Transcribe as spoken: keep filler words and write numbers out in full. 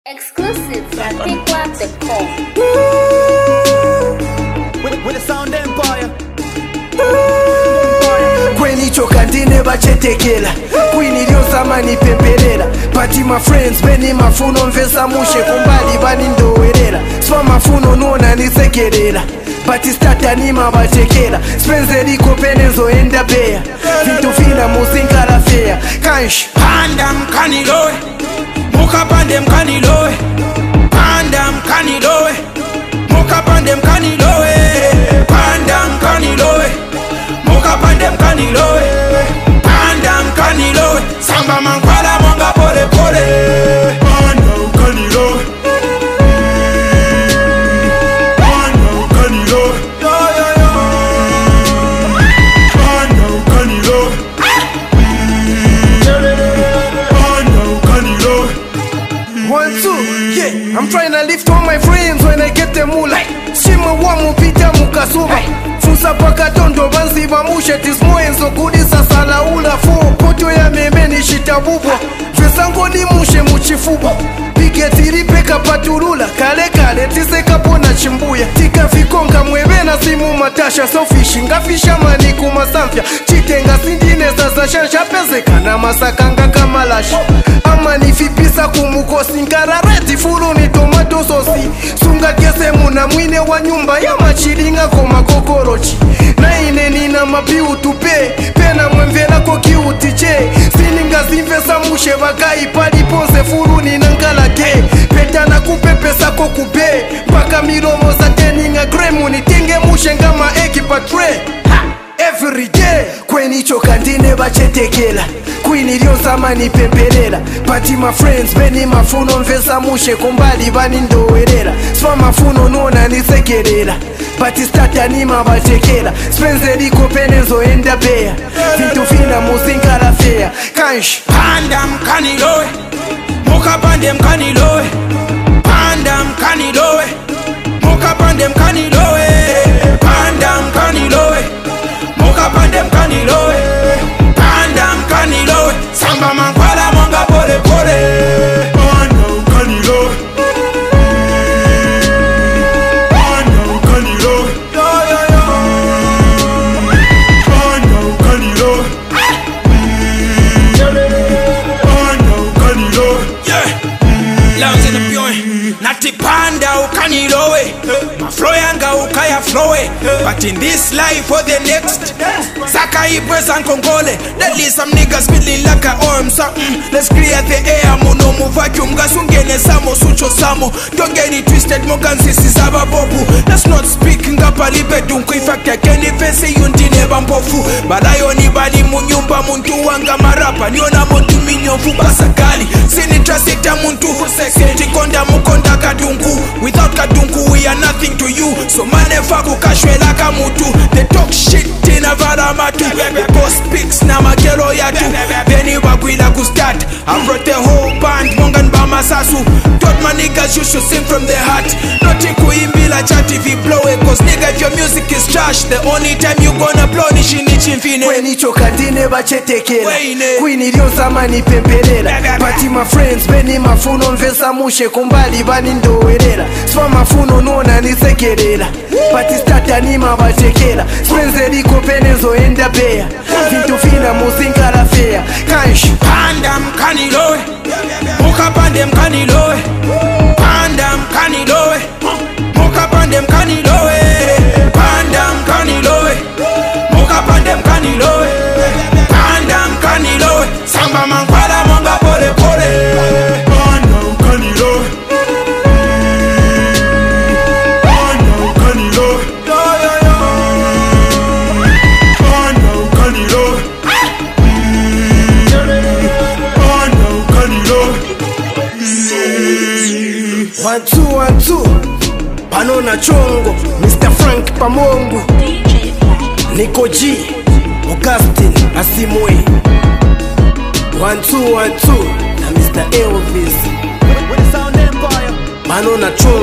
Exclusive from Pick Up the Call. With, with the Sound Empire. Kwenichoka ndine bachetekela kwinilio zamani pempelela Pati my friends beni mafuno mvesa mushe kumbali bani ndowerela Swa mafuno nuona nisekelela Pati stata nima batekela Spenze liko penezo enda beya Vintu vina muzinga la fea Kansh Panda mkanilowe Muka pande mkanilowe Panda mkanilowe Muka pande mkanilowe Panda mkanilowe Muka pande mkanilowe Panda mkanilowe Samba mankwala mwanga pole pole Panda mkanilowe Panda mkanilowe Yo yo yo Panda mkanilowe Panda mkanilowe One, two, yeah, I'm trying to lift all my friends when I get them all like Shima wamu pita mukasuma Fusa paka tondo banzi bamushe tismoenzo kudisa sala ula fuo Poto ya memeni shitabubo Fesango ni mushe muchifubo Pike tiripeka patulula Kale kale tiseka pona chimbuya Tika vikonga mwebena simu matasha Sofishi ngafisha mani kumasamfya Chitenga sindine sasa shansha Pezeka na masakanga kamalasha Ama nifipisa kumukosi Nkarareti furu ni tomato sosi Sunga kiese muna mwine wa nyumba Ya machilinga koma kokorochi Na ine nina mapiu tupe Pena mwemvela koki utiche Sininga zimvesa mushe wakai Pali ponse furu ni nangalake Peta na kupe pesa kokupe Mpaka milomo za teninga gremu Nitenge mushe ngama eki patre Every day Kwenichoka ndine bachetekela Kwinilio zamani pempelela Pati my friends beni mafuno mvesa mushe kumbali bani ndowerela Swa mafuno nuona nisekelela Pati stata nima batekela Spenze liko penezo enda beya Vintu vina muzinga la fea Kansh Panda mkanilowe Muka pande mkanilowe Panda mkanilowe Muka pande mkanilowe Panda mkanilowe Muka pande mkanilowe Panda mkanilowe Samba mankwala mwanga pole pole Panda mkanilowe Panda mkanilowe Yo yo yo Panda mkanilowe Panda mkanilowe Yeah Lounge in the building Nati panda ukanilowe Maflow yanga ukaya flowe But in this life for the next Saka ibwe sankongole There is some niggas feeling like a arm something Let's clear the air Muno mu vacuum Gasungene samo sucho samo Don't get it twisted Mogansisi saba bobu Let's not speak Ngapa libe dunku Ifakta keni fensi yundine bampofu Balayo ni bali munyumba Muntu wanga marapa Niona muntu minyofu Basakali Sini trasita muntu Senti konda mukonda kadunku Without kadunku we are nothing to you So manefa kukashwela kamutu They talk shit tina vala matu The boss speaks na makelo yatu Beni wagwila kustart I brought the whole band Mongan bama sasu Told my niggas you should sing from the heart Nothing kuimbila chat if you blow it Cause nigga if your music is trash The only time you gonna blow nishi nichi mfine Kwenichoka ndine bachetekela Weine. Kwinilio zamani pempelela Pati my friends beni mafuno mvesa mushe kumbali bani ndowerela Swa mafuno nuona nisekelela Pati stata nima batekela Spenze liko penezo enda beya Vintu vina muzinga la fea Kansh Panda mkanilowe Muka pande mkanilowe Panda mkanilowe Muka pande mkanilowe Panda mkanilowe Muka pande mkanilowe Panda mkanilowe Samba mankwala mwanga pole pole Panda mkanilowe Panda mkanilowe Yo yo yo Panda mkanilowe Panda mkanilowe One two one two Panona chongo Mister Frank Pamongu Niko G Augustin Asimwe One two one two Na Mister Elvis With, with the Sound Empire. Panona chongo